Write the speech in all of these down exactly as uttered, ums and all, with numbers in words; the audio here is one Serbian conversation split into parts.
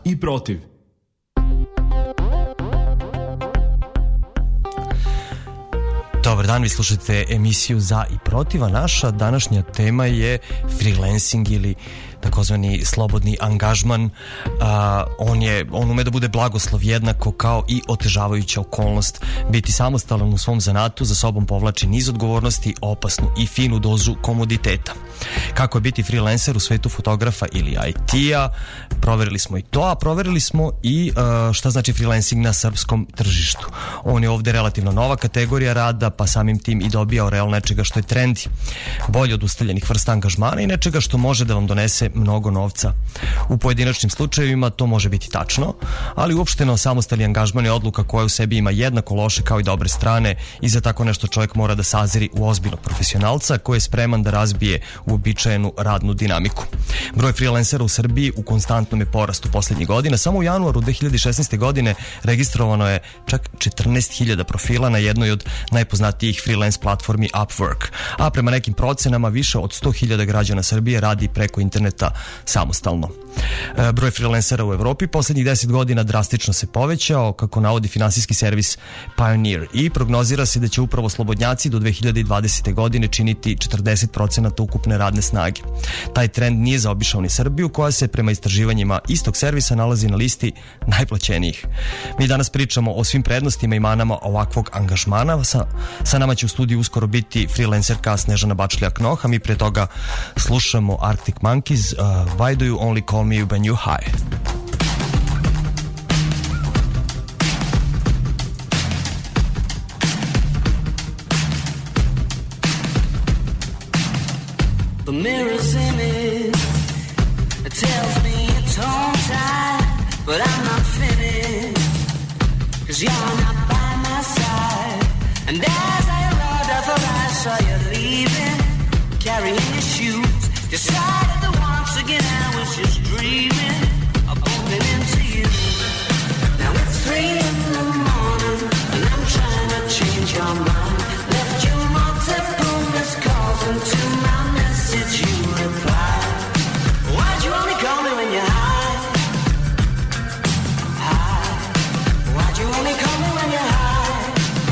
i protiv. Dobar dan, vi slušate emisiju Za i protiv, a naša današnja tema je freelancing ili takozvani slobodni angažman. A, on, je, on ume da bude blagoslov jednako kao i otežavajuća okolnost. Biti samostalan u svom zanatu za sobom povlači niz odgovornosti, opasnu i finu dozu komoditeta. Kako je biti freelancer u svetu fotografa ili I T-a? Proverili smo i to, a proverili smo i uh, šta znači freelancing na srpskom tržištu. On je ovde relativno nova kategorija rada, pa samim tim i dobijao real nečega što je trendi. Bolje od ustaljenih vrsta angažmana i nečega što može da vam donese mnogo novca. U pojedinačnim slučajevima to može biti tačno, ali uopšteno samostalni angažman je odluka koja u sebi ima jednako loše kao i dobre strane i za tako nešto čovjek mora da sazri u ozbiljnog profesionalca koji je spreman da razbije uobičajenu radnu dinamiku. Broj freelancera u Srbiji u konstantnom je porastu poslednjih godina. Samo u januaru dve hiljade šesnaeste. godine registrovano je čak četrnaest hiljada profila na jednoj od najpoznatijih freelance platformi Upwork, a prema nekim procenama više od sto hiljada građana Srbije radi preko interneta samostalno. E, broj freelancera u Evropi poslednjih deset godina drastično se povećao, kako navodi finansijski servis Pioneer, i prognozira se da će upravo slobodnjaci do dve hiljade dvadesete. godine činiti četrdeset procenata ukupne radne snage. Taj trend nije zaobišao ni Srbiju, koja se prema istraživanjima istog servisa nalazi na listi najplaćenijih. Mi danas pričamo o svim prednostima i manama ovakvog angažmana. Sa, sa nama će u studiju uskoro biti freelancerka Snežana Bačljak-Noh, a mi pre toga slušamo Arctic Monkeys, uh, Why do you only call me when you high? The mirror's image, it tells me it's home time, but I'm not finished, cause you're not by my side. And as I arrived, I thought I saw you leaving, carrying your shoes. Decided that once again I was just dreaming of bumping into you. Now it's three in the morning, and I'm trying to change your mind. Left you multiple missed calls into my message you replied. Why'd you only call me when you're high? High. Why'd you only call me when you're high?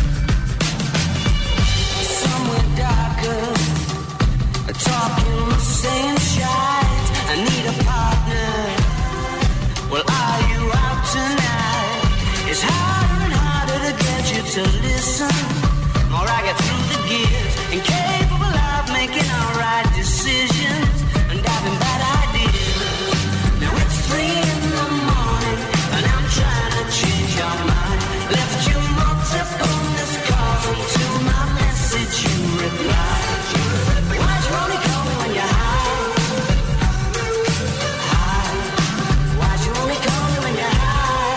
Somewhere darker, talking the same shite. I need a partner. Well, are you out tonight? It's harder and harder to get you to listen. More I get through the gears, incapable of making all right decisions and having bad ideas. Now it's three in the morning and I'm trying to change your mind. Left you multiple missed calls into my message you replied. Why'd you only call me when you're high? High. Why'd you only call me when you're high?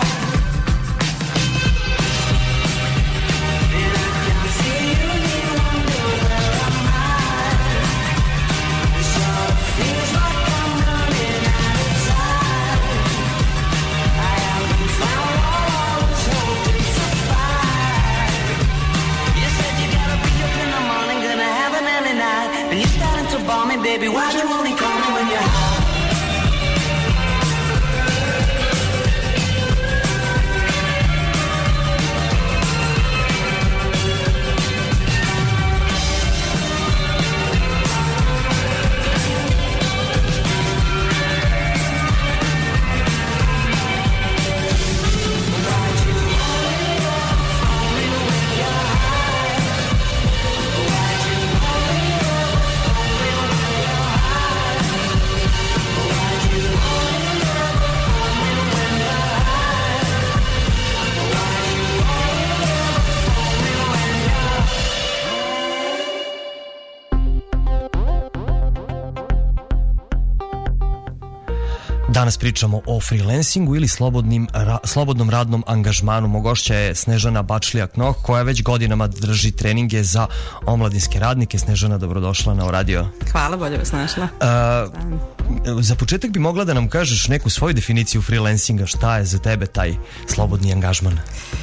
And I can see you, you wonder where am I? It sort of feels like I'm running out of time. I haven't found what I was hoping to find. You said you gotta be up in the morning, gonna have an early night, and you're starting to bore me, baby. Why'd you only call me when you're high? Danas pričamo o freelancingu ili slobodnim, ra, slobodnom radnom angažmanu. Mog gošća je Snežana Bačljak-Noh, koja već godinama drži treninge za omladinske radnike. Snežana, dobrodošla na Radio. Hvala, bolje vas našla. Uh, za početak bi mogla da nam kažeš neku svoju definiciju freelancinga. Šta je za tebe taj slobodni angažman?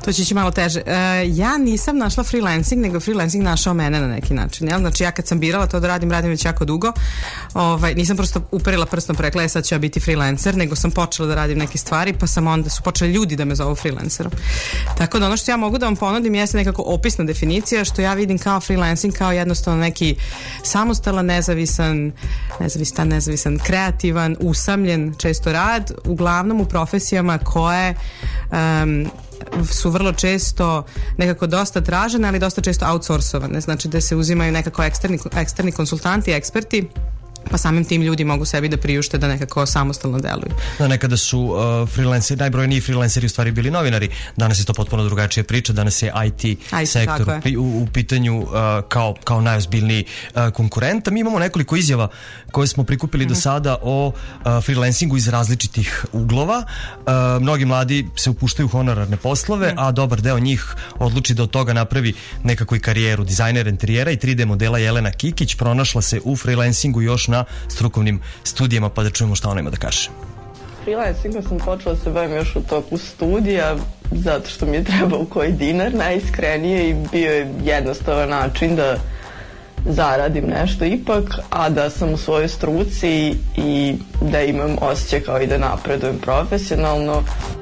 To će ići malo teže. Uh, ja nisam našla freelancing, nego freelancing našao mene na neki način. Jel? Znači ja kad sam birala to da radim, radim već jako dugo. Ovaj, nisam prosto uperila prstom prekla, ja sad ću ja biti freelancer, nego sam počela da radim neke stvari, pa sam onda su počeli ljudi da me zovu freelancerom. Tako da ono što ja mogu da vam ponudim jeste nekako opisna definicija, što ja vidim kao freelancing, kao jednostavno neki samostalan, nezavisan, nezavisan, nezavisan, kreativan, usamljen često rad, uglavnom u profesijama koje um, su vrlo često nekako dosta tražene, ali dosta često outsourcovane, znači da se uzimaju nekako eksterni, eksterni konsultanti, eksperti, pa samim tim ljudi mogu sebi da priušte da nekako samostalno deluju. Da, nekada su uh, freelanceri, najbrojniji freelanceri u stvari bili novinari, danas je to potpuno drugačija priča, danas je I T, I T sektor u, u pitanju uh, kao, kao najozbiljniji uh, konkurent. Mi imamo nekoliko izjava koje smo prikupili mm-hmm. do sada o uh, freelancingu iz različitih uglova. Uh, mnogi mladi se upuštaju u honorarne poslove, mm. a dobar deo njih odluči da od toga napravi nekako i karijeru. Dizajner interijera i tri D modela Jelena Kikić pronašla se u freelancingu još na strukovnim studijama, pa da čujemo šta ona ima da kaže. Freelancingom sam počela se bavim još u toku studija, zato što mi je trebao koji dinar najiskrenije i bio je jednostavan način da zaradim nešto ipak, a da sam u svojoj struci i da imam osjećaj kao i da napredujem profesionalno.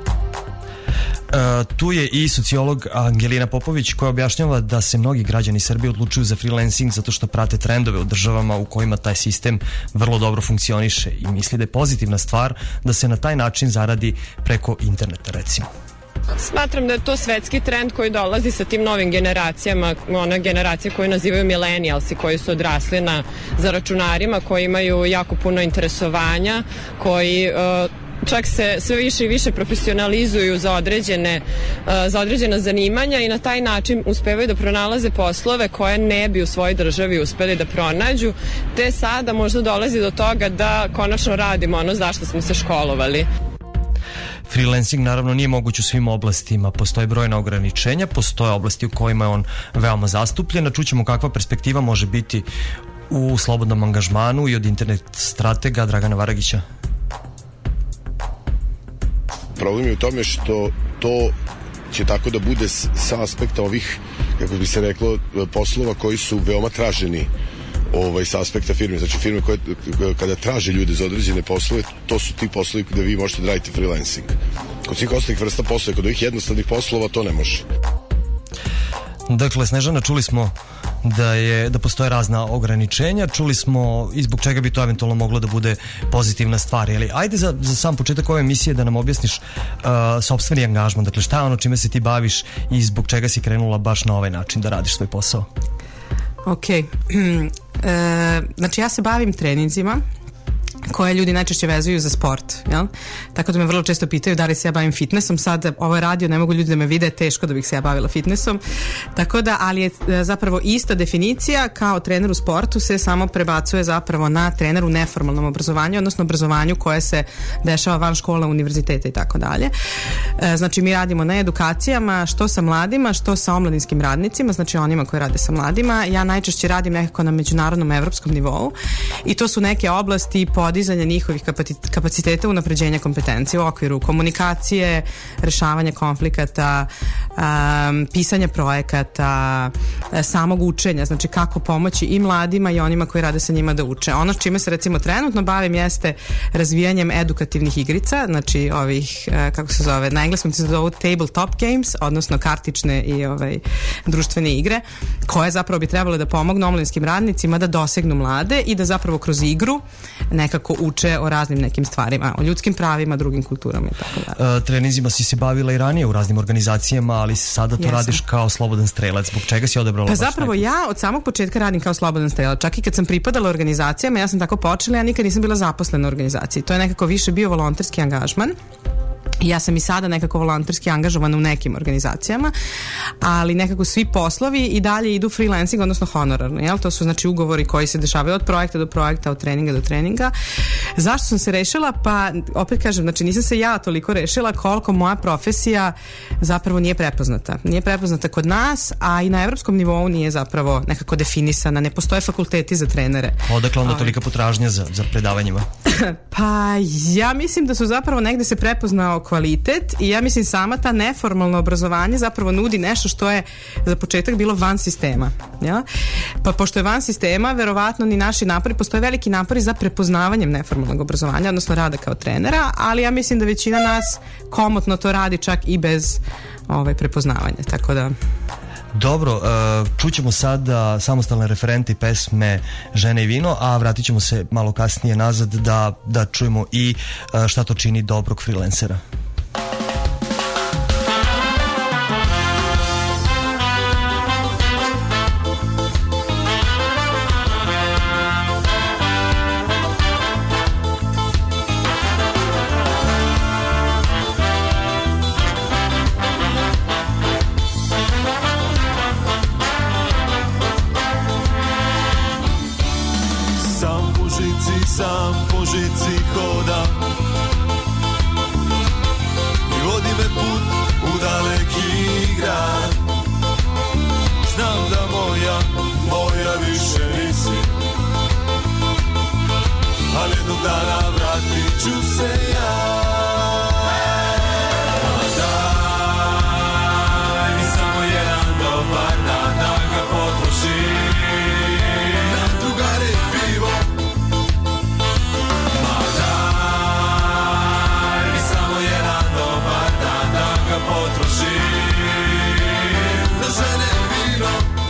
Uh, tu je i sociolog Angelina Popović koja objašnjava da se mnogi građani Srbije odlučuju za freelancing zato što prate trendove u državama u kojima taj sistem vrlo dobro funkcioniše i misli da je pozitivna stvar da se na taj način zaradi preko interneta, recimo. Smatram da je to svetski trend koji dolazi sa tim novim generacijama, ona generacija koju nazivaju milenijalsi, koji su odrasli na, za računarima, koji imaju jako puno interesovanja, koji uh, čak se sve više i više profesionalizuju za određene, uh, za određena zanimanja i na taj način uspevaju da pronalaze poslove koje ne bi u svojoj državi uspeli da pronađu, te sada možda dolazi do toga da konačno radimo ono zašto smo se školovali. Freelancing naravno nije moguć u svim oblastima, postoje brojna ograničenja, postoje oblasti u kojima je on veoma zastupljen, a čućemo kakva perspektiva može biti u slobodnom angažmanu i od internet stratega Dragana Varagića. Problem je u tome što to će tako da bude sa aspekta ovih, kako bi se reklo, poslova koji su veoma traženi ovaj, sa aspekta firme. Znači firme koje kada traže ljude za određene poslove, to su ti poslovi gde vi možete da radite freelancing. Kod svih ostalih vrsta poslova, kod ovih jednostavnih poslova to ne može. Dakle, Snežana, čuli smo da je da postoje razna ograničenja, čuli smo i zbog čega bi to eventualno moglo da bude pozitivna stvar, ali ajde za, za sam početak ove emisije da nam objasniš uh, sopstveni angažman, dakle šta je ono čime se ti baviš i zbog čega si krenula baš na ovaj način da radiš svoj posao. Ok, e, znači ja se bavim treninzima koje ljudi najčešće vezuju za sport, jel? Tako da me vrlo često pitaju da li se ja bavim fitnessom. Sad ovo je radio, ne mogu ljudi da me vide, teško da bih se ja bavila fitnessom. Tako da, ali je zapravo ista definicija kao trener u sportu se samo prebacuje zapravo na trener u neformalnom obrazovanju, odnosno obrazovanju koje se dešava van škola, univerziteta i tako dalje. Znači mi radimo na edukacijama što sa mladima, što sa omladinskim radnicima, znači onima koji rade sa mladima. Ja najčešće radim nekako na međunarodnom evropskom nivou i to su neke oblasti podizanja njihovih kapaciteta, unapređenja kompetencije u okviru komunikacije, rešavanja konflikata, um, pisanja projekata, samog učenja, znači kako pomoći i mladima i onima koji rade sa njima da uče. Ono s čime se recimo trenutno bavim jeste razvijanjem edukativnih igrica, znači ovih, kako se zove, na engleskom se zove tabletop games, odnosno kartične i ovaj, društvene igre, koje zapravo bi trebalo da pomognu omladinskim radnicima da dosegnu mlade i da zapravo kroz igru nekako uče o raznim nekim stvarima, o ljudskim pravima, drugim kulturama i tako dalje. Uh, treninzima si se bavila i ranije u raznim organizacijama, ali sada to Jesam. radiš kao slobodan strelac. Zbog čega si odabrala? Pa zapravo neku? Ja od samog početka radim kao slobodan strelac. Čak i kad sam pripadala organizacijama, ja sam tako počela, ja nikad nisam bila zaposlena u organizaciji. To je nekako više bio volonterski angažman. Ja sam i sada nekako volonterski angažovana u nekim organizacijama, ali nekako svi poslovi i dalje idu freelancing, odnosno honorarno, jel? To su znači ugovori koji se dešavaju od projekta do projekta, od treninga do treninga. Zašto sam se rešila? Pa opet kažem, znači nisam se ja toliko rešila koliko moja profesija zapravo nije prepoznata. Nije prepoznata kod nas, a i na evropskom nivou nije zapravo nekako definisana. Ne postoje fakulteti za trenere. Odakle onda tolika potražnja za, za predavanjima? Pa ja mislim da su zapravo negde se prepoznao kod kvalitet i ja mislim sama ta neformalno obrazovanje zapravo nudi nešto što je za početak bilo van sistema. Ja? Pa pošto je van sistema, verovatno ni naši napori, postoje veliki napori za prepoznavanjem neformalnog obrazovanja, odnosno rada kao trenera, ali ja mislim da većina nas komotno to radi čak i bez ovaj, prepoznavanja, tako da... Dobro, čućemo sada samostalne referente i pesme Žene i vino, a vratit ćemo se malo kasnije nazad da, da čujemo i šta to čini dobrog freelancera. Sam po žici hodam i vodi me put u daleki grad. Znam da moja, moja više nisi, ali jednog dana vratit ću se ja. Daj mi samo jedan dobar dan da ga potrošim na drugare pivo. Potroši na žene i vino.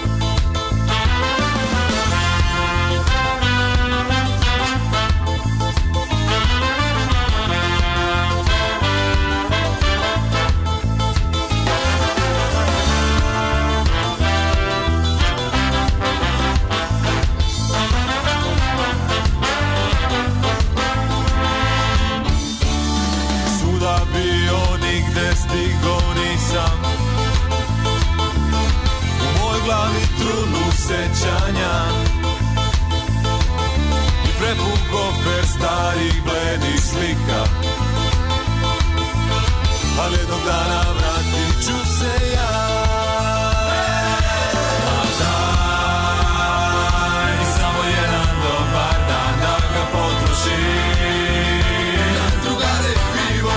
Suda bio nigde stigo nisam, u moj glavi trunu sećanja i prepun kofer starih bledih slika, ali jednog dana vratit ću se ja. A daj mi samo jedan dobar dan da ga potrošim na drugare i pivo.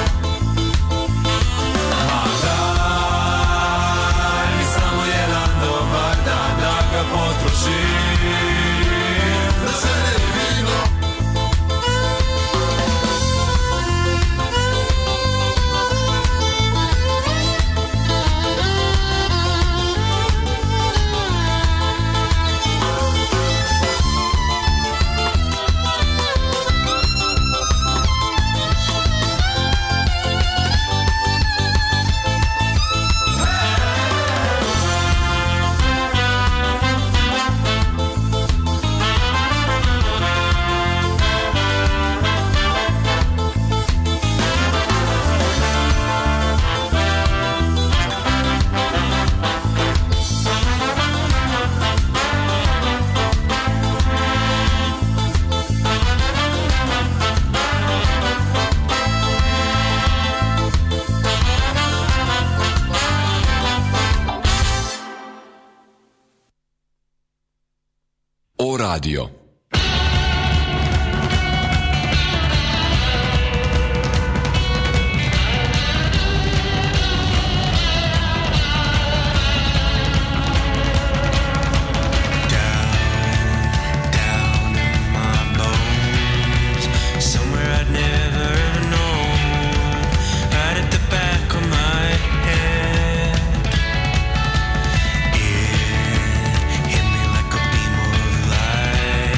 Potroši na žene i vino. O radio. Hit me like a beam of light.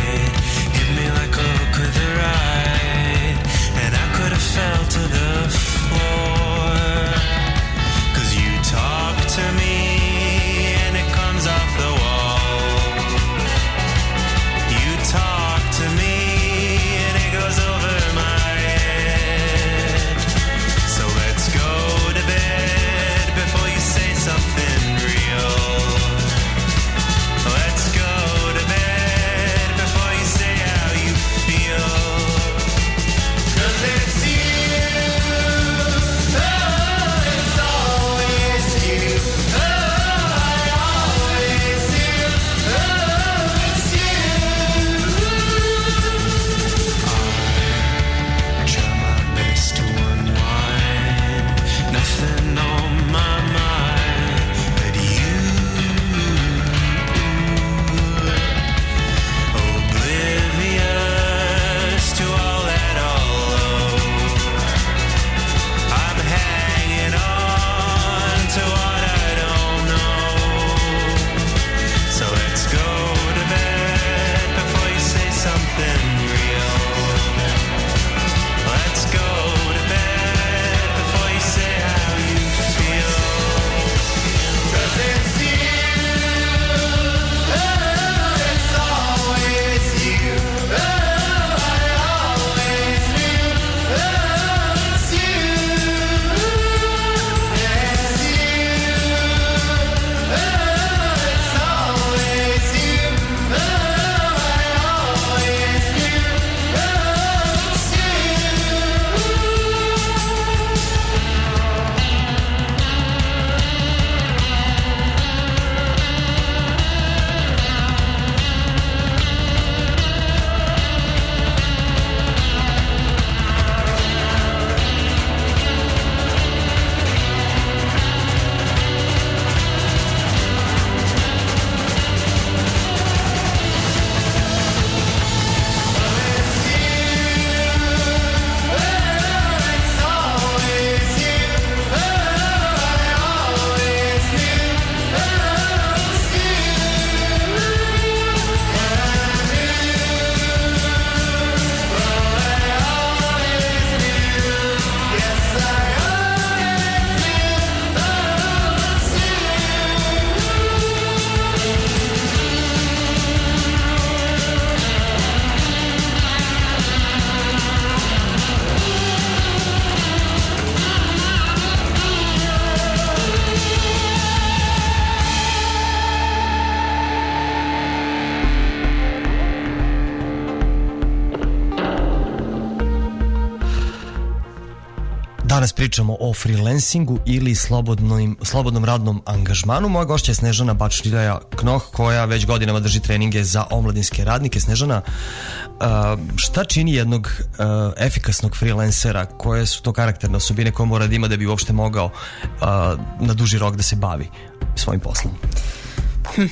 Danas pričamo o freelancingu ili slobodnom, slobodnom radnom angažmanu. Moja gošća je Snežana Bačljaja Knoh, koja već godinama drži treninge za omladinske radnike. Snežana, uh, šta čini jednog uh, efikasnog freelancera? Koje su to karakterne osobine koje mora da ima da bi uopšte mogao uh, na duži rok da se bavi svojim poslom? Hm.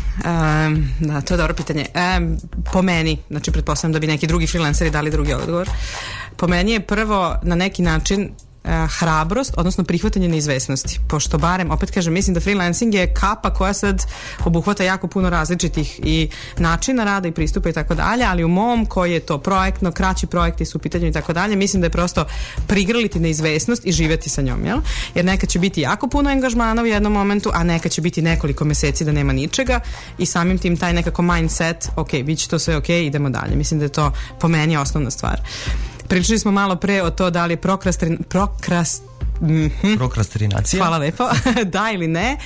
Um, da, to je dobro pitanje. Um, po meni, znači pretpostavljam da bi neki drugi freelanceri dali drugi odgovor. Po meni je prvo na neki način uh, hrabrost, odnosno prihvatanje neizvesnosti. Pošto barem, opet kažem, mislim da freelancing je kapa koja sad obuhvata jako puno različitih i načina rada i pristupa i tako dalje, ali u mom koji je to projektno, kraći projekti su u pitanju i tako dalje, mislim da je prosto prigrliti neizvesnost i živjeti sa njom, jel? Jer neka će biti jako puno angažmana u jednom momentu, a neka će biti nekoliko meseci da nema ničega i samim tim taj nekako mindset, ok, bit će to sve ok, idemo dalje. Mislim da je to po meni osnovna stvar. Pričali smo malo pre o to da li prokrastrin, prokrast, mm-hmm. prokrastinacija. Hvala lepo. Da ili ne.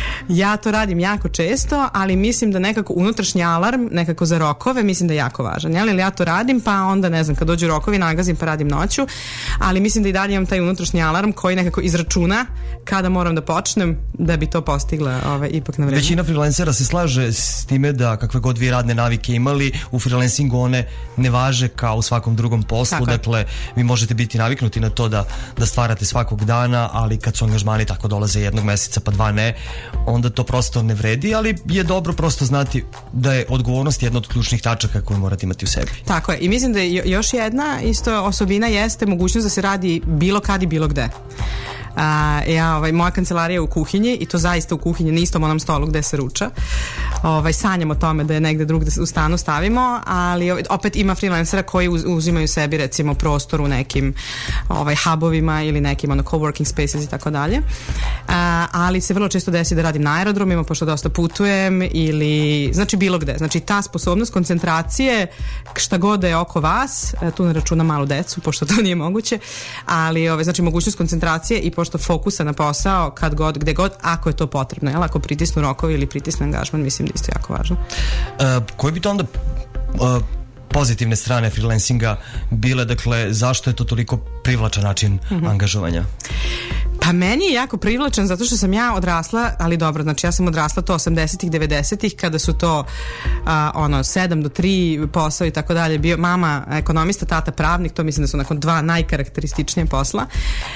Ja to radim jako često, ali mislim da nekako unutrašnji alarm, nekako za rokove, mislim da je jako važan. Jel? Ja to radim, pa onda ne znam, kad dođu rokovi nagazim pa radim noću, ali mislim da i dalje imam taj unutrašnji alarm koji nekako izračuna kada moram da počnem da bi to postigla ove, ipak na vreme. Većina freelancera se slaže s time da kakve god vi radne navike imali, u freelancingu one ne važe kao u svakom drugom poslu. Tako. Dakle, vi možete biti naviknuti na to da, da stvarate svakog dana, ali kad su angažmani tako dolaze jednog meseca pa dva ne, onda to prosto ne vredi, ali je dobro prosto znati da je odgovornost jedna od ključnih tačaka koju morate imati u sebi. Tako je, i mislim da je još jedna isto osobina jeste mogućnost da se radi bilo kad i bilo gde. Uh, ja, ovaj, moja kancelarija je u kuhinji i to zaista u kuhinji, na istom onom stolu gde se ruča. Ovaj, sanjam o tome da je negde drugde u stanu stavimo, ali ovaj, opet ima freelancera koji uz, uzimaju sebi recimo prostor u nekim ovaj, hubovima ili nekim ono, coworking spaces i tako dalje. Uh, ali se vrlo često desi da radim na aerodromima pošto dosta putujem ili znači bilo gde. Znači ta sposobnost koncentracije šta god da je oko vas, tu ne računam malu decu pošto to nije moguće, ali ovaj, znači mogućnost koncentracije i pošto fokusa na posao kad god, gde god, ako je to potrebno, jel? Ako pritisnu rokovi ili pritisnu angažman, mislim da isto jako važno. Uh, koji bi to onda uh, pozitivne strane freelancinga bile, dakle, zašto je to toliko privlačan način mm-hmm. angažovanja? Pa meni je jako privlačan zato što sam ja odrasla, ali dobro, znači ja sam odrasla to osamdesetih, devedesetih kada su to a, ono sedam do tri posao i tako dalje bio mama ekonomista, tata pravnik, to mislim da su nakon dva najkarakterističnije posla.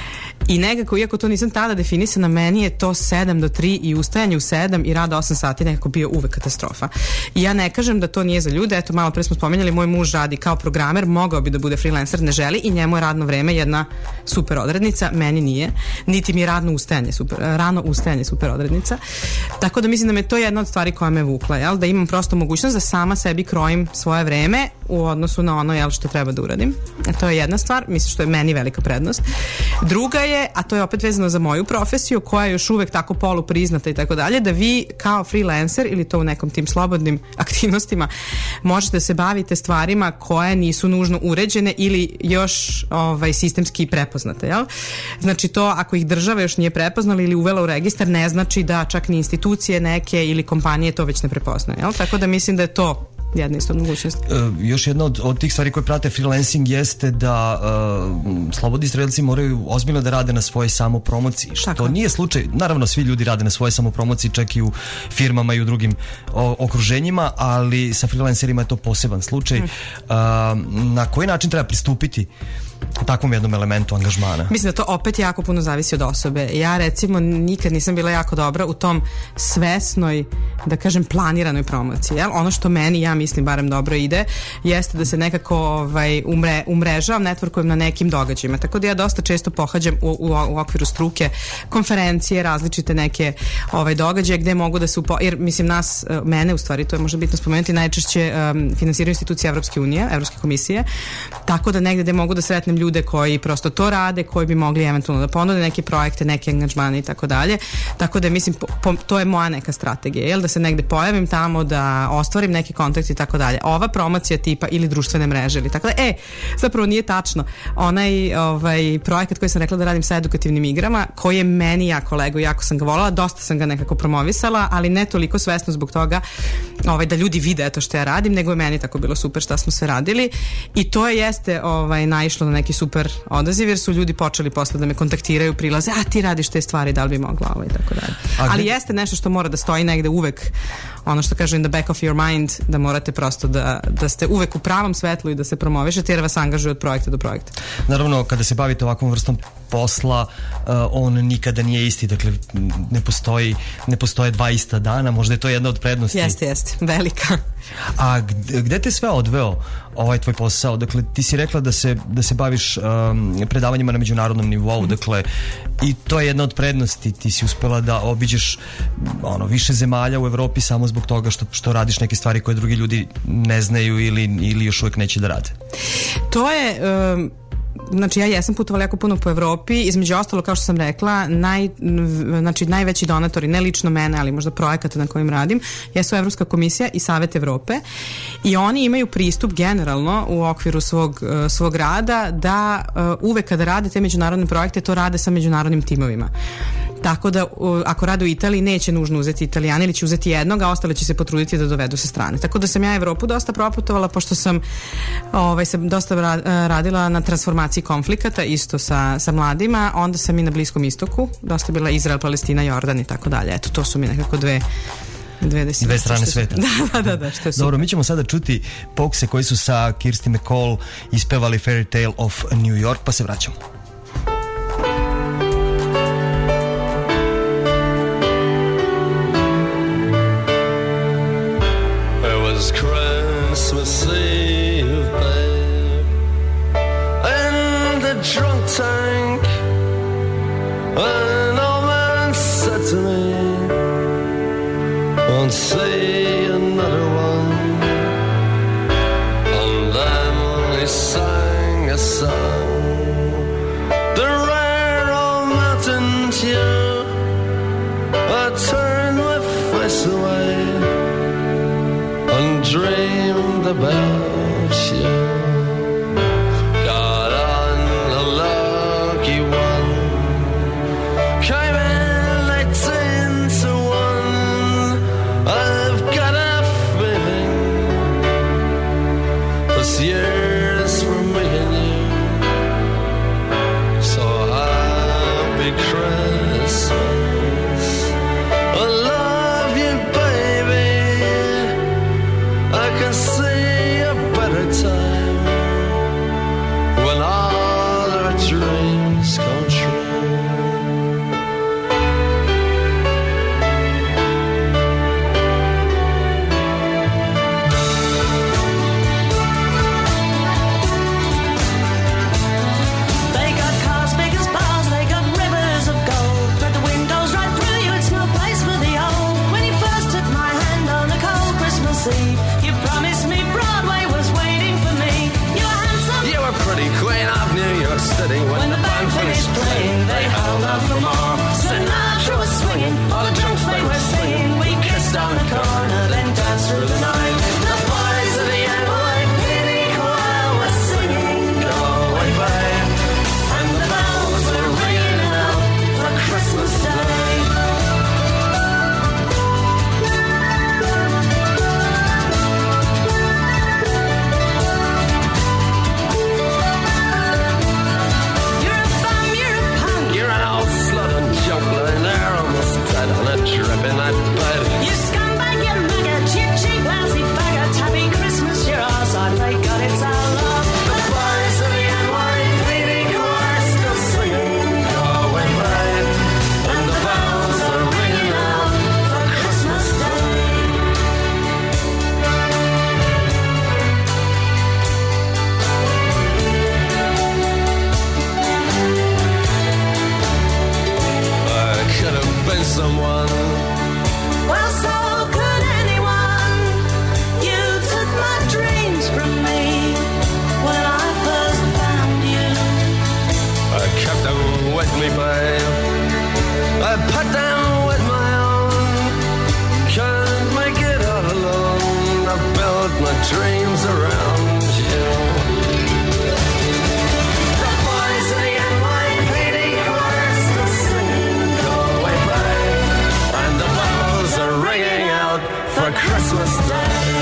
I nekako, iako to nisam tada definisana, meni je to sedam do tri i ustajanje u sedam i rad osam sati nekako bio uvek katastrofa. I ja ne kažem da to nije za ljude, eto malo pre smo spomenjali, moj muž radi kao programer, mogao bi da bude freelancer, ne želi i njemu je radno vreme jedna super odrednica, meni nije, niti mi je radno ustajanje super, rano ustajanje super odrednica. Tako da mislim da me to je jedna od stvari koja me vukla, jel? Da imam prosto mogućnost da sama sebi krojim svoje vreme u odnosu na ono jel, što treba da uradim. A to je jedna stvar, mislim što je meni velika prednost. Druga je, a to je opet vezano za moju profesiju koja je još uvek tako polu priznata i tako dalje, da vi kao freelancer ili to u nekom tim slobodnim aktivnostima možete da se bavite stvarima koje nisu nužno uređene ili još ovaj, sistemski prepoznate, jel? Znači to ako ih država još nije prepoznala ili uvela u registar ne znači da čak ni institucije neke ili kompanije to već ne prepoznaju, jel? Tako da mislim da je to jedna isto mogućnost. E, još jedna od, od tih stvari koje prate freelancing jeste da e, slobodni strelci moraju ozbiljno da rade na svojoj samopromociji, što Tako. nije slučaj. Naravno, svi ljudi rade na svojoj samopromociji, čak i u firmama i u drugim o, okruženjima, ali sa freelancerima je to poseban slučaj. Hmm. E, na koji način treba pristupiti takvom jednom elementu angažmana? Mislim da to opet jako puno zavisi od osobe. Ja recimo nikad nisam bila jako dobra u tom svesnoj, da kažem planiranoj promociji. Jel? Ono što meni, ja mislim, barem dobro ide, jeste da se nekako ovaj, umre, umrežavam, networkujem na nekim događajima. Tako da ja dosta često pohađam u, u, u okviru struke konferencije, različite neke ovaj, događaje gde mogu da se upo... jer mislim nas, mene u stvari, to je možda bitno spomenuti, najčešće um, finansiraju institucije Evropske unije, Evropske komisije, tako da negde gde mogu da sretnem ljude koji prosto to rade, koji bi mogli eventualno da ponude neke projekte, neke angažmane i tako dalje. Tako da mislim, po, po, to je moja neka strategija, jel? Da se negde pojavim tamo, da ostvarim neki kontakt i tako dalje. Ova promocija tipa ili društvene mreže ili tako da, e, zapravo nije tačno. Onaj ovaj, projekat koji sam rekla da radim sa edukativnim igrama, koji je meni jako lego, jako sam ga volala, dosta sam ga nekako promovisala, ali ne toliko svesno zbog toga ovaj, da ljudi vide to što ja radim, nego je meni tako bilo super šta smo sve radili i to je jeste ovaj, naišlo na neki super odaziv, jer su ljudi počeli posle da me kontaktiraju, prilaze, a ti radiš te stvari, da li bi mogla ovo i tako dalje. Ali jeste nešto što mora da stoji negde uvek, ono što kažu in the back of your mind, da morate prosto da, da ste uvek u pravom svetlu i da se promovišete, jer vas angažuju od projekta do projekta. Naravno, kada se bavite ovakvom vrstom posla, uh, on nikada nije isti, dakle ne postoji, ne postoje dva ista dana, možda je to jedna od prednosti. Jeste, jeste, velika. A gde, gde te sve odveo ovaj tvoj posao? Dakle, ti si rekla da se, da se baviš um, predavanjima na međunarodnom nivou, mm-hmm. dakle, i to je jedna od prednosti, ti si uspela da obiđeš ono, više zemalja u Evropi samo zbog toga što, što radiš neke stvari koje drugi ljudi ne znaju ili, ili još uvijek neće da rade. To je... Um... Znači ja jesam putovala jako puno po Evropi, između ostalo kao što sam rekla, naj, znači najveći donatori, ne lično mene, ali možda projekata na kojim radim, jesu Evropska komisija i Savet Evrope i oni imaju pristup generalno u okviru svog, svog rada da uh, uvek kada rade te međunarodne projekte to rade sa međunarodnim timovima. Tako da uh, ako rade u Italiji neće nužno uzeti Italijani ili će uzeti jednog, a ostale će se potruditi da dovedu sa strane. Tako da sam ja Evropu dosta proputovala pošto sam ovaj, sam dosta ra- radila na transformaciji konflikata isto sa, sa mladima, onda sam i na Bliskom istoku, dosta bila Izrael, Palestina, Jordan i tako dalje. Eto, to su mi nekako dve dve, dve strane sveta. Da, da, da, da, što je super. Dobro, mi ćemo sada čuti Pokse koji su sa Kirsty MacColl ispevali Fairy Tale of New York, pa se vraćamo. Christmas Eve, babe, and the drunk tank. An old man said to me, won't see another one. And then he sang a song, the rare old mountain tune. I turned my face away and dreamed about you. Got on a lucky one, came in eighteen to one. I've got a feeling this year's for me and you. So happy Christmas, I love you, baby. I can see a better time when all our dreams come true. They got cars big as bars, they got rivers of gold, but the windows right through you, it's no place for the old. When you first took my hand on a cold Christmas Eve, you promised me Broadway was waiting for me. You were handsome, You were pretty queen of New York City. When, when the band finished playing, they held out for more. Sinatra was swinging, all the drunks they were singing. We kissed on the corner, then danced through the night. The boys of the N Y P D choir were singing, go away, babe. And the bells were ringing out for Christmas Day. You're a bum, you're a punk, you're an old slut and junk lying there almost dead on a trip in that bed. you scumbag, you maggot, you cheap, lousy faggot. Happy Christmas, you're ours, I thank God it's our loss. The boys of the N Y P D choir still singing, go away, babe. And the bells are ringing out for Christmas Day. I could have been someone. Well, so could anyone. You took my dreams from me when I first found you. I kept them with me, babe. I put them with my own. Can't make it all alone. I built my dreams around you. The boys of the N Y P D choir still singing, go away, babe. And the bells are ringing out for Christmas Day.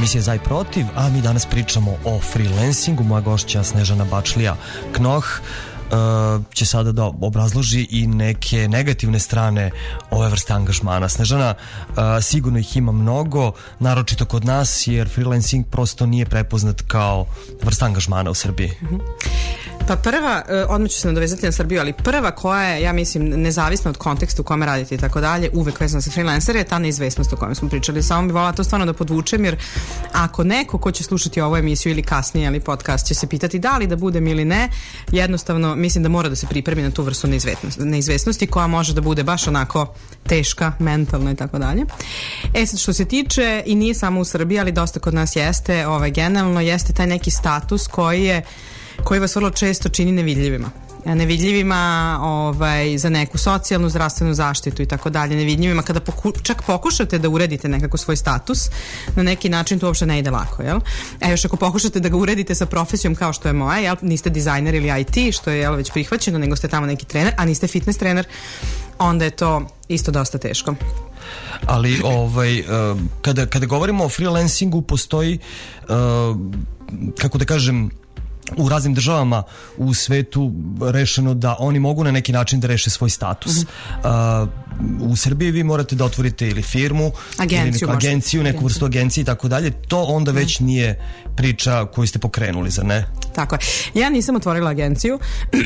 emisija Za i protiv, a mi danas pričamo o freelancingu. Moja gošća Snežana Bačlija-Knoh uh, će sada da obrazloži i neke negativne strane ove vrste angažmana. Snežana, uh, sigurno ih ima mnogo, naročito kod nas, jer freelancing prosto nije prepoznat kao vrsta angažmana u Srbiji. Mm-hmm. Pa prva, odmah ću se nadovezati na Srbiju, ali prva koja je, ja mislim, nezavisna od konteksta u kome radite i tako dalje, uvek vezana sa freelancera je ta neizvesnost o kojoj smo pričali. Samo bih volala to stvarno da podvučem, jer ako neko ko će slušati ovu emisiju ili kasnije, ali podcast, će se pitati da li da budem ili ne, jednostavno mislim da mora da se pripremi na tu vrstu neizvesnosti, neizvesnosti koja može da bude baš onako teška, mentalno i tako dalje. E sad, što se tiče, i nije samo u Srbiji, ali dosta kod nas jeste, ovaj, generalno jeste taj neki status koji je koji vas vrlo često čini nevidljivima. Nevidljivima ovaj, za neku socijalnu, zdravstvenu zaštitu i tako dalje. Nevidljivima kada poku, čak pokušate da uredite nekako svoj status, na neki način to uopšte ne ide lako, jel? A još ako pokušate da ga uredite sa profesijom kao što je moja, jel? Niste dizajner ili I T, što je jel, već prihvaćeno, nego ste tamo neki trener, a niste fitness trener, onda je to isto dosta teško. Ali ovaj, kada, kada govorimo o freelancingu, postoji, kako da kažem, u raznim državama u svetu rešeno da oni mogu na neki način da reše svoj status. Mm-hmm. Uh, u Srbiji vi morate da otvorite ili firmu, agenciju, ili neku agenciju, neku vrstu agencije i tako dalje. To onda već nije priča koju ste pokrenuli, zar ne? Tako je. Ja nisam otvorila agenciju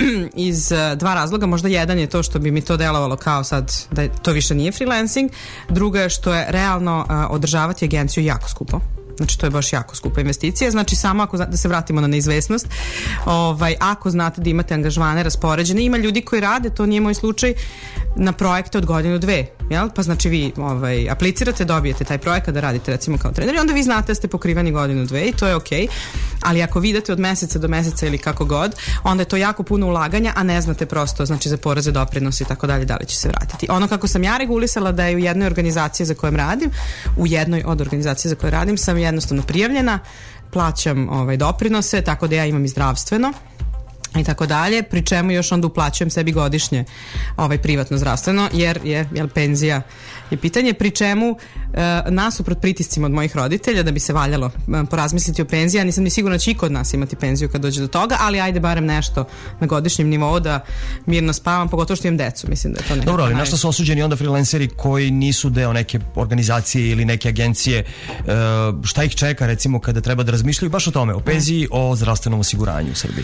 iz dva razloga. Možda jedan je to što bi mi to delovalo kao sad da to više nije freelancing. Druga je što je realno uh, održavati agenciju jako skupo. Znači to je baš jako skupa investicija. Znači samo ako, da se vratimo na neizvesnost, ovaj, ako znate da imate angažmane raspoređene, ima ljudi koji rade, to nije moj slučaj, na projekte od godinu dve, jel? Pa znači vi ovaj, aplicirate, dobijete taj projekat da radite recimo kao trener i onda vi znate da ste pokrivani godinu dve i to je okej, ali ako vi idete od meseca do meseca ili kako god, onda je to jako puno ulaganja, a ne znate prosto, znači za poreze, doprinose i tako dalje, da li će se vratiti. Ono kako sam ja regulisala da je u jednoj organizaciji za kojom radim, u jednoj od organizacija za koje radim sam jednostavno prijavljena, plaćam ovaj, doprinose, tako da ja imam i zdravstveno i tako dalje, pri čemu još onda uplaćujem sebi godišnje ovaj, privatno zdravstveno, jer je jel, penzija je pitanje, pri čemu e, nasuprot pritiscima od mojih roditelja da bi se valjalo e, porazmisliti o penziji, ja nisam ni sigurna da će i kod nas imati penziju kad dođe do toga, ali ajde barem nešto na godišnjem nivou da mirno spavam, pogotovo što imam decu, mislim da je to nekako. Dobro, ali na što su osuđeni onda freelanceri koji nisu deo neke organizacije ili neke agencije, e, šta ih čeka recimo kada treba da razmišljaju baš o tome, o penziji, o zdravstvenom osiguranju u Srbiji?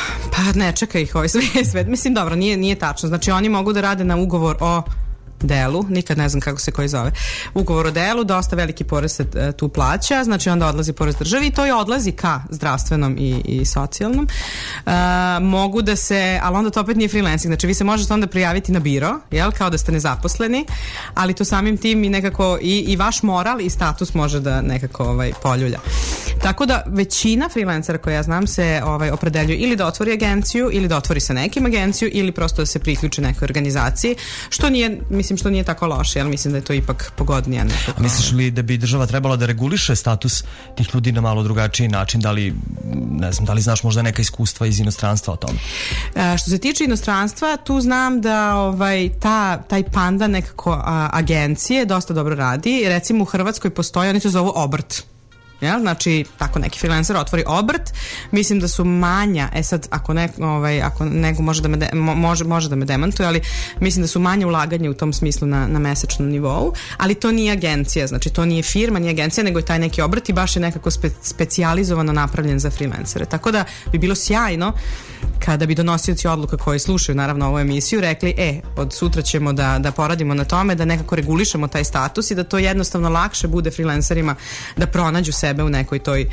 Pa ne čeka ih ovaj svet, mislim dobro, nije, nije tačno, znači oni mogu da rade na ugovor o delu, nikad ne znam kako se koji zove, ugovor o delu, dosta veliki porez se e, tu plaća, znači onda odlazi porez državi i to je odlazi ka zdravstvenom i, i socijalnom. E, mogu da se, ali onda to opet nije freelancing, znači vi se možete onda prijaviti na biro, jel, kao da ste nezaposleni, ali to samim tim i nekako i, i vaš moral i status može da nekako ovaj, poljulja. Tako da većina freelancera koje ja znam se ovaj, opredeljuju ili da otvori agenciju ili da otvori sa nekim agenciju ili prosto da se priključi nekoj organizaciji, što nije, mislim što nije tako loše, ali mislim da je to ipak pogodnije. A misliš li da bi država trebala da reguliše status tih ljudi na malo drugačiji način? Da li, ne znam, da li znaš možda neka iskustva iz inostranstva o tome? E, što se tiče inostranstva, tu znam da ovaj, ta, taj panda nekako a, agencije dosta dobro radi. Recimo u Hrvatskoj postoji, oni to zovu obrt. Jel? Znači, tako neki freelancer otvori obrt, mislim da su manja, e sad, ako, ne, ovaj, ako neko može da, me de, može, može da me demantuje, ali mislim da su manje ulaganje u tom smislu na, na mesečnom nivou, ali to nije agencija, znači to nije firma, nije agencija, nego je taj neki obrt i baš je nekako spe, specijalizovano napravljen za freelancere. Tako da bi bilo sjajno kada bi donosioci odluka koji slušaju naravno ovu emisiju rekli, e, od sutra ćemo da, da poradimo na tome, da nekako regulišemo taj status i da to jednostavno lakše bude freelancerima da pronađu sebe u nekoj toj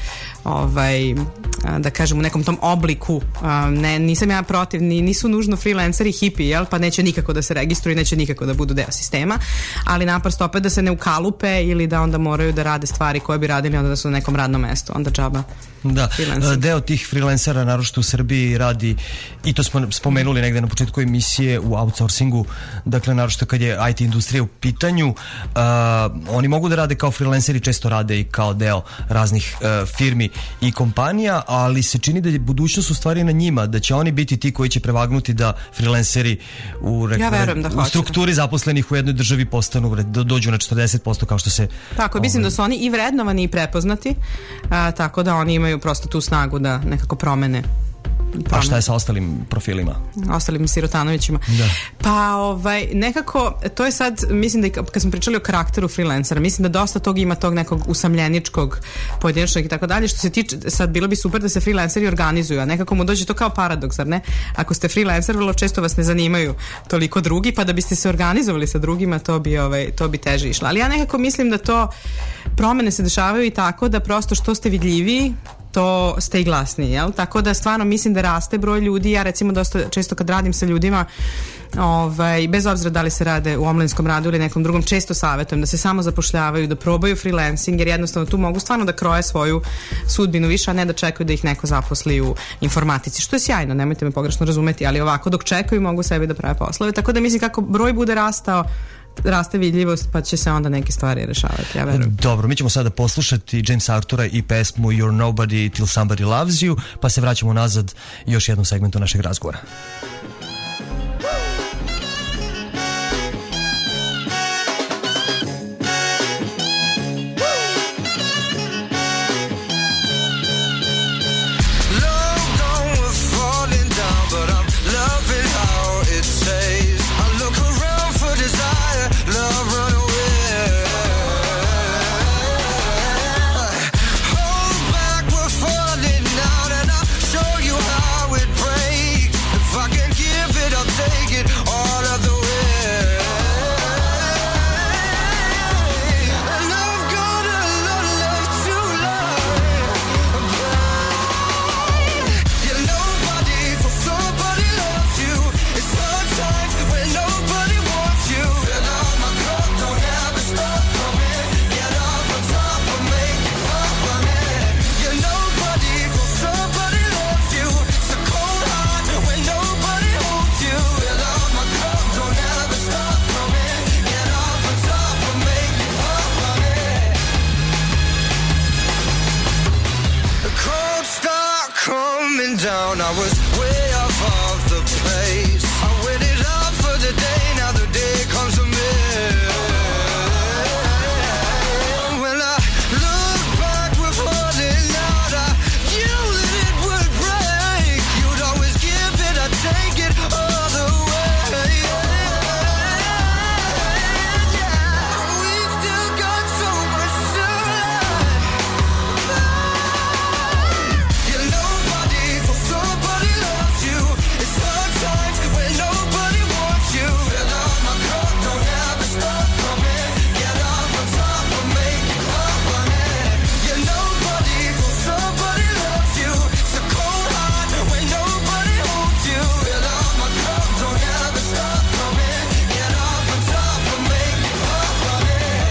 ovaj, da kažem u nekom tom obliku. Ne, nisam ja protiv, nisu nužno freelanceri hipi, jel, pa neće nikako da se registruju, neće nikako da budu deo sistema, ali naprosto opet da se ne ukalupe ili da onda moraju da rade stvari koje bi radili onda da su na nekom radnom mestu, onda džaba. Da, deo tih freelancera naročito u Srbiji radi, i to smo spomenuli negde na početku emisije, u outsourcingu, dakle naročito kad je I T industrija u pitanju, uh, oni mogu da rade kao freelanceri, često rade i kao deo raznih uh, firmi i kompanija, ali se čini da je budućnost u stvari na njima, da će oni biti ti koji će prevagnuti da freelanceri u, rekla, ja verujem da u strukturi zaposlenih u jednoj državi postanu, da dođu na četrdeset posto kao što se... Tako, mislim ovaj, da su oni i vrednovani i prepoznati, a, tako da oni imaju prosto tu snagu da nekako promene. A šta je sa ostalim profilima? Ostalim Sirotanovićima. Da. Pa ovaj, nekako, to je sad, mislim da i kad smo pričali o karakteru freelancera, mislim da dosta tog ima tog nekog usamljeničkog, pojedinačnog i tako dalje, što se tiče, sad bilo bi super da se freelanceri organizuju, a nekako mu dođe to kao paradoks, zar ne? Ako ste freelancer, vrlo često vas ne zanimaju toliko drugi, pa da biste se organizovali sa drugima, to bi, ovaj, to bi teže išlo. Ali ja nekako mislim da to promene se dešavaju i tako da prosto što ste vidljiviji, to ste i glasniji, jel? Tako da stvarno mislim da raste broj ljudi. Ja recimo dosta često kad radim sa ljudima, ovaj, bez obzira da li se rade u omladinskom radu ili nekom drugom, često savjetujem da se samo zapošljavaju, da probaju freelancing, jer jednostavno tu mogu stvarno da kroje svoju sudbinu više, a ne da čekaju da ih neko zaposli u informatici, što je sjajno, nemojte me pogrešno razumeti, ali ovako dok čekaju mogu sebi da prave poslove, tako da mislim kako broj bude rastao, raste vidljivost, pa će se onda neke stvari rešavati, ja verujem. Dobro, mi ćemo sada poslušati James Artura i pesmu You're Nobody Till Somebody Loves You, pa se vraćamo nazad još jednom segmentu našeg razgovora. Down, I was way off of the pace. I waited up for the day, now the day comes to me. When I look back with falling out, I knew that it would break. You'd always give it, I take it all the way. We've still got so much to learn. You know, somebody loves you. It's hard times when nobody wants you. Fill up my cup, don't ever stop coming. Get up on top and make it pop on it. You're nobody till somebody loves you. It's a cold heart when nobody holds you. Fill up my cup, don't ever stop coming. Get up on top and make it pop on it.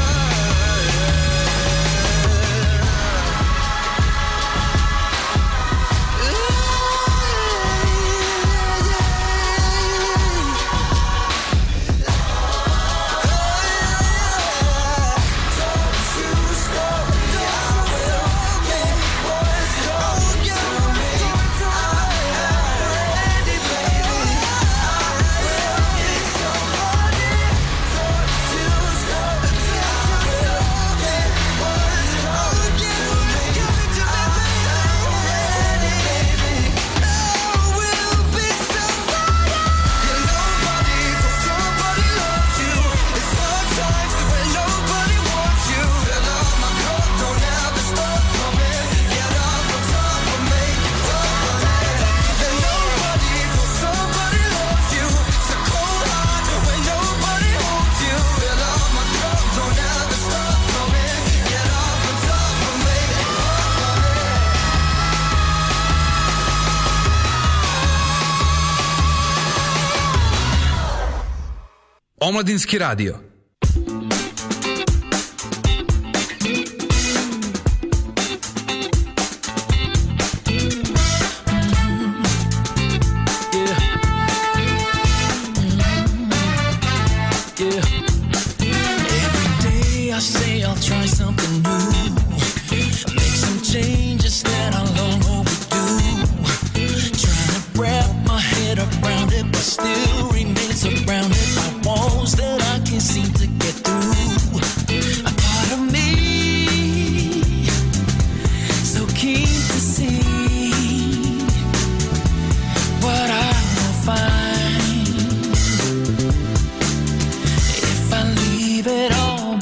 Omladinski radio.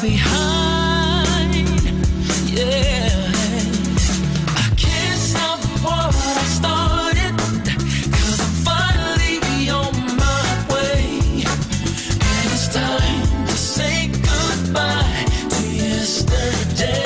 behind. Yeah, I can't stop what I started, 'cause I'm finally on my way. And it's time to say goodbye to yesterday.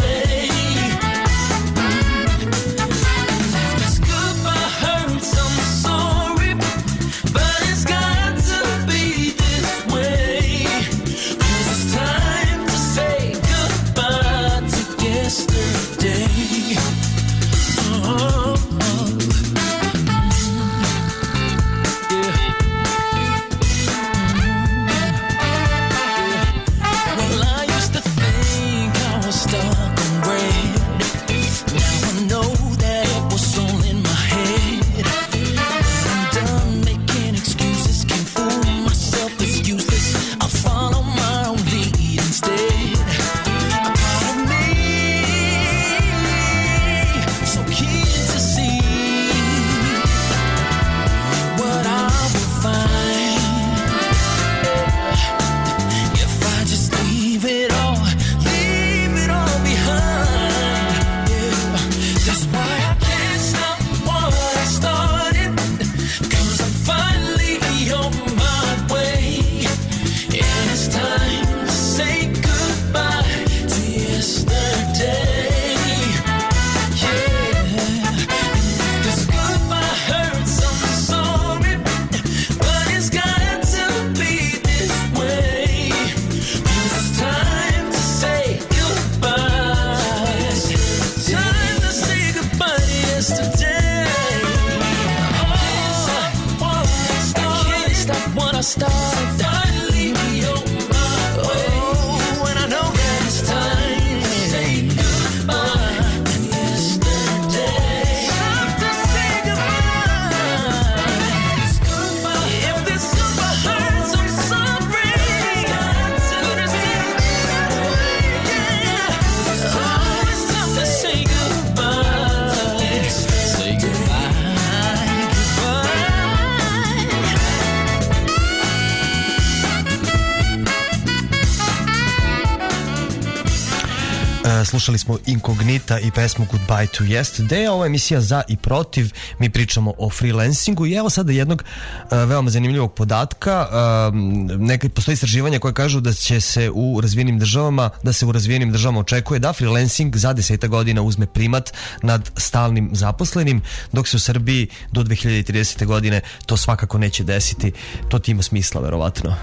Slušali smo Inkognita i pesmu Goodbye to Yesterday. Ovo je emisija Za i protiv. Mi pričamo o freelancingu i evo sada jednog uh, veoma zanimljivog podatka. Uh, neka, postoji istraživanja koje kažu da će se u razvijenim državama, da se u razvijenim državama očekuje da freelancing za deseta godina uzme primat nad stalnim zaposlenim, dok se u Srbiji do dve hiljade tridesete godine to svakako neće desiti. To ti ima smisla, verovatno.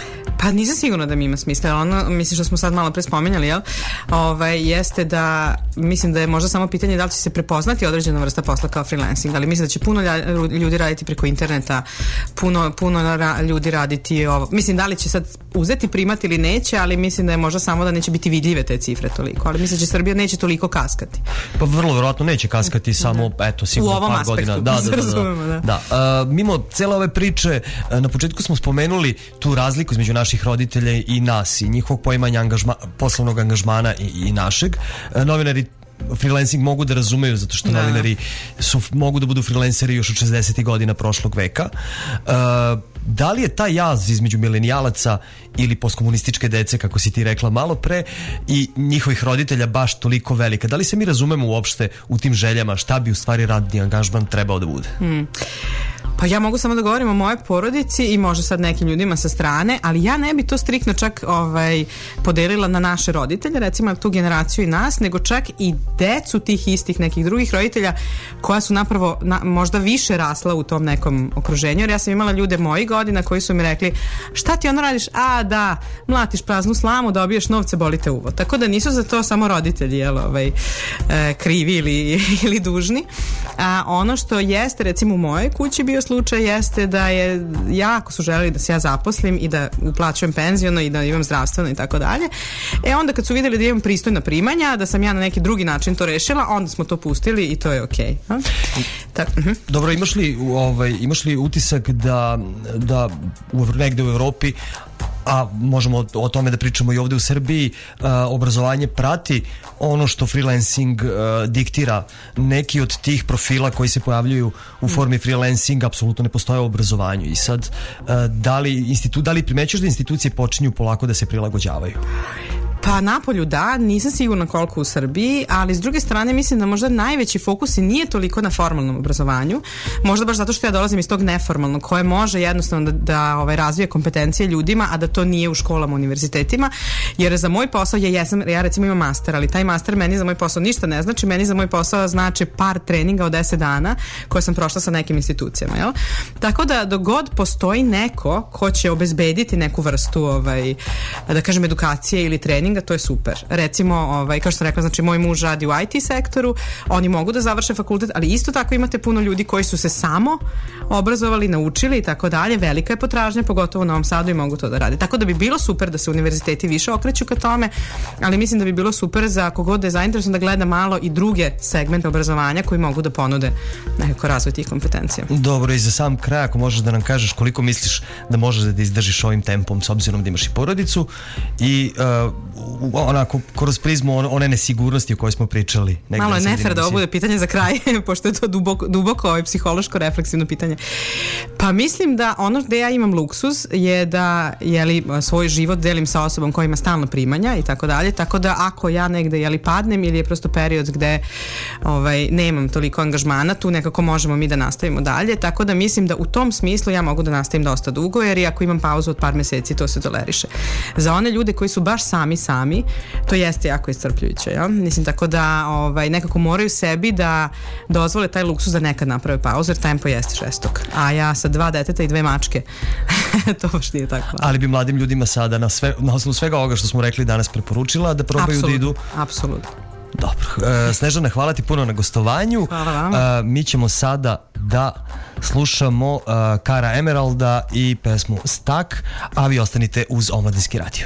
Pa nisam sigurna da mi ima smisla. Ono, mislim što smo sad malo pre spomenjali, jel? Ovaj, jeste da, mislim da je možda samo pitanje da li će se prepoznati određena vrsta posla kao freelancing, ali mislim da će puno ljudi raditi preko interneta, puno, puno ra, ljudi raditi ovo. Mislim da li će sad uzeti primat ili neće, ali mislim da je možda samo da neće biti vidljive te cifre toliko, ali mislim da će Srbija neće toliko kaskati. Pa vrlo verovatno neće kaskati, samo da. Eto, sigurno u ovom par aspektu, godina. Da, da, da, da, da. da. Uh, mimo cele ove priče, na početku smo spomenuli tu razliku između naših roditelja i nas i njihovog poimanja angažma, poslovnog angažmana i, i našeg. Novinari freelancing mogu da razumeju zato što da. novinari su, mogu da budu freelanceri još od šezdesetih godina prošlog veka. Uh, da li je taj jaz između milenijalaca ili postkomunističke dece, kako si ti rekla malo pre, i njihovih roditelja baš toliko velika? Da li se mi razumemo uopšte u tim željama šta bi u stvari radni angažman trebao da bude? Hmm. Pa ja mogu samo da govorim o mojoj porodici i možda sad nekim ljudima sa strane, ali ja ne bi to striktno čak ovaj, podelila na naše roditelje, recimo tu generaciju i nas, nego čak i decu tih istih nekih drugih roditelja koja su napravo na, možda više rasla u tom nekom okruženju, jer ja sam imala ljude mojih godina koji su mi rekli šta ti ono radiš? A da, mlatiš praznu slamu, dobiješ novce, boli te uvo. Tako da nisu za to samo roditelji jel, ovaj, e, krivi ili, ili dužni. A ono što jeste recimo u mojoj kući bio slučaj jeste da je jako su želeli da se ja zaposlim i da uplaćujem penziono i da imam zdravstveno i tako dalje. E onda kad su vidjeli da imam pristojna primanja, da sam ja na neki drugi način to rešila, onda smo to pustili i to je okej. Okay. Tak, uh-huh. Dobro, imaš li, ovaj, imaš li utisak da, da u, negde u Evropi, a možemo o, o tome da pričamo i ovde u Srbiji, a, obrazovanje prati ono što freelancing a, diktira? Neki od tih profila koji se pojavljuju u formi freelancing apsolutno ne postoje u obrazovanju i sad a, da li, institu, da li primećuješ da institucije počinju polako da se prilagođavaju? Pa napolju da, nisam sigurna koliko u Srbiji, ali s druge strane mislim da možda najveći fokus i nije toliko na formalnom obrazovanju, možda baš zato što ja dolazim iz tog neformalnog koje može jednostavno da, da ovaj, razvije kompetencije ljudima, a da to nije u školama, univerzitetima, jer za moj posao, ja, jesam, ja recimo imam master, ali taj master meni za moj posao ništa ne znači, meni za moj posao znači par treninga od deset dana koje sam prošla sa nekim institucijama, jel? Tako da dok god postoji neko ko će obezbediti neku vrstu ovaj, da kažem edukacije ili treninga, to je super. Recimo, ovaj, kao što sam rekla, znači moj muž radi u I T sektoru, oni mogu da završe fakultet, ali isto tako imate puno ljudi koji su se samo obrazovali, naučili i tako dalje, velika je potražnja, pogotovo u Novom Sadu i mogu to da rade. Tako da bi bilo super da se univerziteti više okreću ka tome, ali mislim da bi bilo super za kogod je zainteresovan da gleda malo i druge segmente obrazovanja koji mogu da ponude nekako razvoj tih kompetencija. Dobro, i za sam kraj, ako možeš da nam kažeš koliko misliš da možeš da izdržiš ovim tempom s obzirom da imaš i porodicu i uh, onako kroz prizmu one nesigurnosti o kojoj smo pričali. Malo je nefer da ovo bude pitanje za kraj, pošto je to duboko, duboko ovaj, psihološko refleksivno pitanje. Pa mislim da ono gde ja imam luksuz je da jeli, svoj život delim sa osobom koja ima stalno primanja i tako dalje, tako da ako ja negde jeli, padnem ili je prosto period gde ovaj, nemam toliko angažmana, tu nekako možemo mi da nastavimo dalje, tako da mislim da u tom smislu ja mogu da nastavim dosta dugo, jer i ako imam pauzu od par meseci to se toleriše. Za one ljude koji su baš sami sami, to jeste jako iscrpljujuće, ja? Mislim, tako da ovaj, nekako moraju sebi da dozvole taj luksus da nekad naprave pauzu, jer tempo jeste žestok. A ja sa dva deteta i dve mačke, to baš nije tako. Ali bi mladim ljudima sada na, sve, na osnovu svega ovoga što smo rekli danas preporučila da probaju Absolut, da idu? Apsolutno. Dobro. E, Snežana, hvala ti puno na gostovanju. Hvala vam. E, mi ćemo sada da slušamo uh, Kara Emeralda i pesmu Stak, a vi ostanite uz Omladinski radio.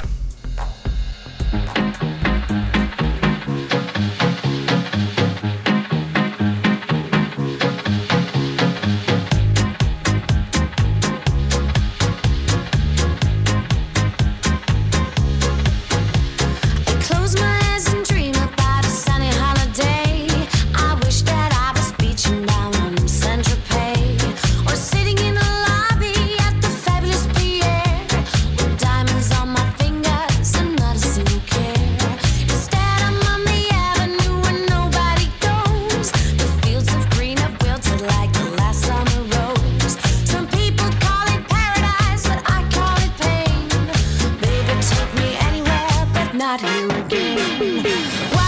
Not here again. Why